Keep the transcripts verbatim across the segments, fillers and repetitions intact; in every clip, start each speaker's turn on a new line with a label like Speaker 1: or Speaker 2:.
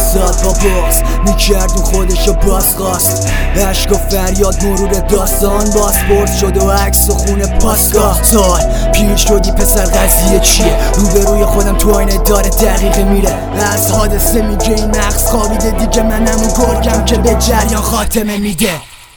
Speaker 1: ایستاد با باز میکردون خودشو باز خواست عشق و فریاد مرور داستان باسپورت شد و عکس و خونه پاسگاه سال پیر شدی پسر قضیه چیه روبروی خودم تو آینه داره دقیقه میره از حادثه میگه این مغز خوابیده دیگه منم و گرگم که به جریان خاتمه میده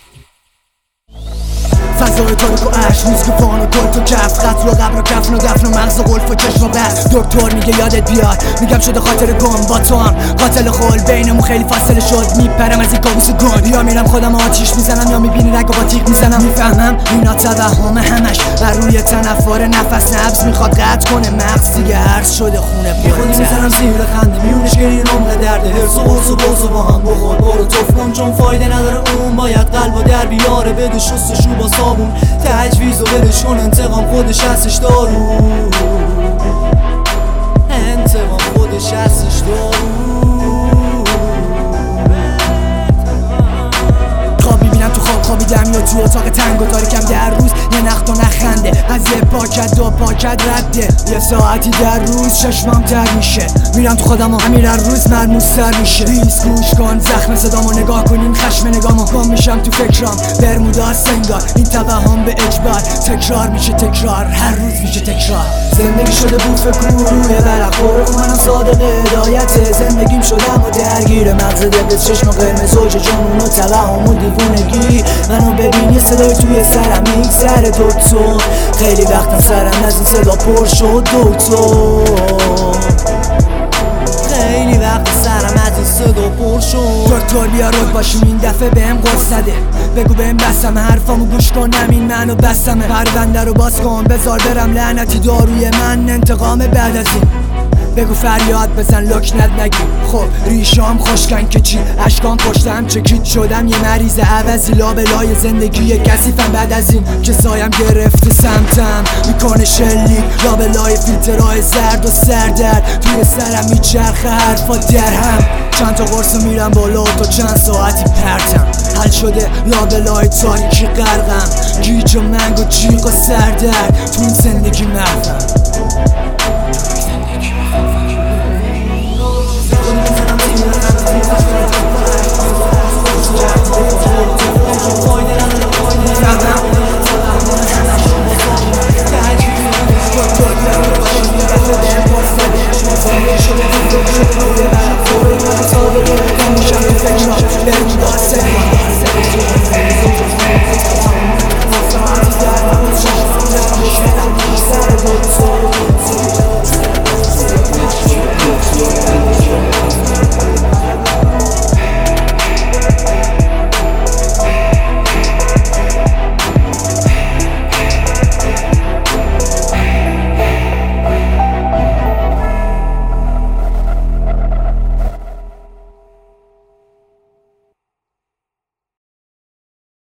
Speaker 1: فضای تاریک و عشق نیست که فان و گل تو کف قتل و قبر و کفن و دفن و مغز و قلف و چشم و بس دکتر میگه یادت بیاد میگم شده خاطر گم با تو هم قاتل خول بینمون خیلی فاصله شد میپرم از این کابوس گل یا میرم خودم آتیش میزنم یا میبینی رگ و با تیغ میزنم میفهمم اینا توهم همش بر روی تنفر نفس نبض میخواد قطع کنه مغز دیگه هرز شده خونه خودی میزنم زیر خنده میونش گرین عمق درده هرس و قرص و بوز و با هم بخور برو توف کن چون فایده نداره اون باید قلب و در بیاره بده شستشو با صابون تجویز و برشون انتقام خودش هستش دارو انتقام خودش هستش دارو خواب میبینم تو خواب خوابیدم یا تو اتاق تنگ و تاریکم در روز یه نخت و نخنده از یه پاکت دو پاکت رده یه ساعتی در روز چشمم تر میشه میرم تو خودم و همین هر روز مرموز سر میشه ریز گوش کن زخم صدامو نگاه کنین خشم نگامو گم میشم تو فکرام برمودا سنگار این توهم به اجبار تکرار میشه تکرار هر روز میشه تکرار زندگی شده بوف کوروی برق خور منم صادق هدایت زندگیم شدم و درگیر مغز دل چشم قرمز و جنون و توهم و دیوونگی منو ببین یه صدای توی سرم میگذره دکتر خیلی وقتم سرم از این صدا پر شد دکتر خیلی وقت سرم از این صدا پر شد دکتر بیا رد باشیم این دفعه بهم قرص زده بگو بهم بسم حرفامو گوش کنم این منو بسمه پرونده رو باز کن بذار برم لعنتی داروی من انتقام بعد از این بگو فریاد بزن لکنت نگی خب ریشام خشکن که چی اشکام پشتم چکیت شدم یه مریض عوضی لابلای زندگی کثیفم بعد از این که سایم گرفته سمتم میکنه شلیک لابلای فیلترهای زرد و سردرد توی سرم میچرخه حرفا درهم چند تا قرص میرم بالا تا چند ساعتی پرتم حل شده لابلای تاریکی غرقم گیج و منگ و جیغ و سردرد تو این زندگی مردم